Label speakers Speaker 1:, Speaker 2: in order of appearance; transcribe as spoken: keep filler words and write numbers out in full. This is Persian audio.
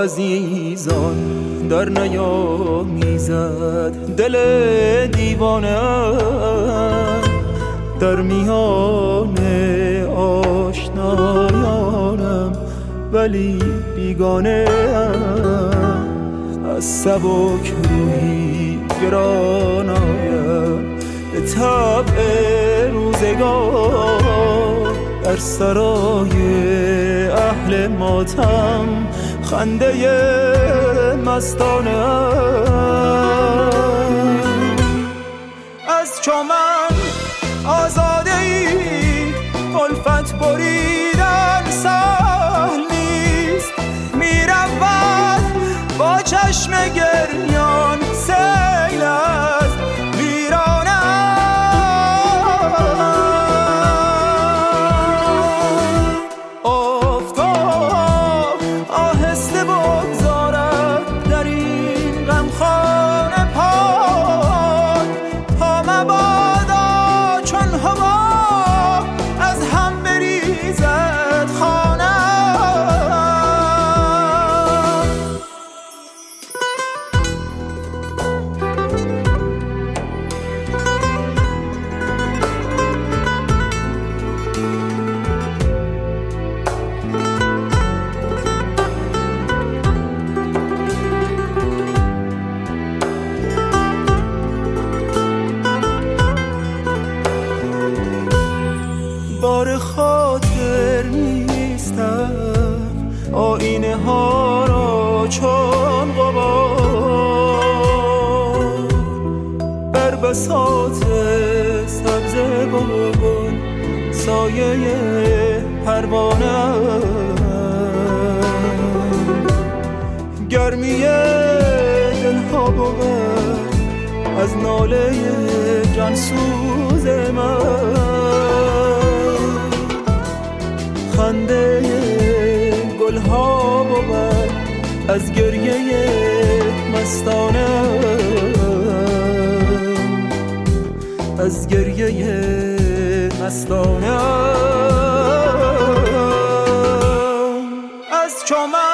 Speaker 1: عزیزان در نیامیزد، دل دیوانه در میان آشنایانم ولی بیگانه از سبک روحی گران آیم به طبع روزگار، در سرای اهل ماتم خنده مستانه از چمن آزاده ای الفت بریدن سهل نیست، میرود با چشم گریان سیل از ویرانه، آفتاب آهسته بگذارد در این غمخانه پاک، تا مبادا چون هوا از هم بریزد خانه. بار خاطر نیستم آینه ها را چون غبار، بر بساط سبز گل سایه پروانه، گرمی دلها بود از ناله جانسوز من، خنده گلها بود از گریه مستانه، از گریه مستانه از چمن